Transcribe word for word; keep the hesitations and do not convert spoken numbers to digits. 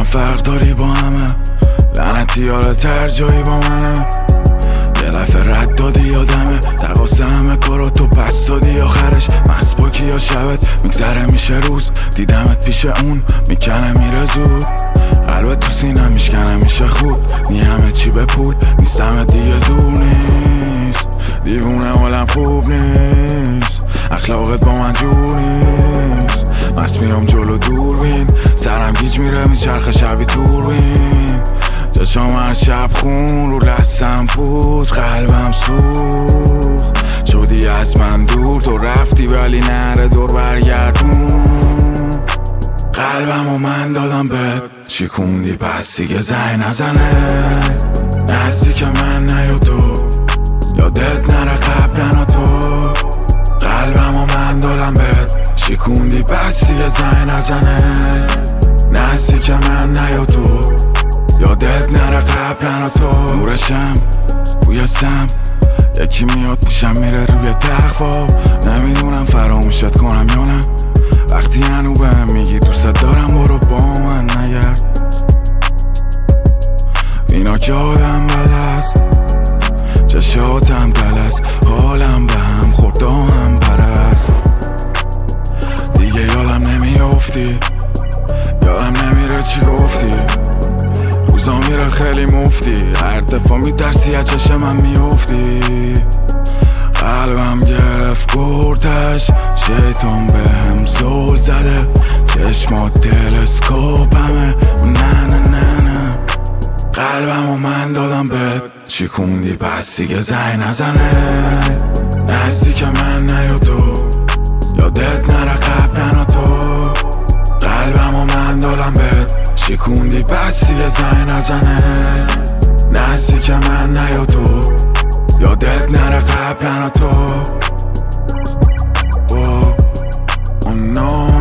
فرق داری با همه، لعنتی حالا ترجایی با منه. یه لفه رد دادی یادمه، تقاس همه کارا تو پس دادی آخرش. مست با کیا شبت میگذره میشه روز، دیدمت پیش اون میکنه میره زود. قلبت تو سینم میشکنه میشه خود، نی همه چی به پول نیستم دیگه زور نیست. دیوونه حالم خوب نیست، اخلاقت با من جور نیست. مست میام جلو دور بین، سرم گیج میره میچرخه شبی دور بین. چشام هر شب خون رو لستم بود، قلبم سوخت شدی از من دور. تو رفتی ولی نره دور برگردون. قلبم و من دادم بهت، شکوندی پس دیگه زنگ نزنه. نزدیک من نیا تو، یادت نره قبلنا تو. قلبم و من دادم بهت، شکوندی پس دیگه زنگ نزنه. نزدیک من نیا تو، یادت نره قبلنا تو. نورشم بوی سم، یکی میاد پیشم میره روی تخفا. نمیدونم فراموشت کنم یا نه، وقتی هنو بهم میگی دوست دارم برو با من نگرد. اینا که آدم بد است، چشاتم دلست، حالم به هم خورد هم پرست. دیگه یادم نمیافتی، یادم نمیره چی گفتی. روزا میره خیلی مفتی، هر دفعه میترسی از چشم من میافتی. قلبم گرفت گردش، شیطان به هم زول زده. چشمات تلسکوپمه، نه نه نه نه. قلبم و من دادم بهت، شکوندی پس دیگه زنگ نزنه. نزدیک من نیا تو، یادت نره قبلنا تو. قلبم و من دادم بهت، شکوندی پس دیگه زنگ نزنه. نزدیک من نیا تو، یادت نره قبلنا تو. Oh, oh no.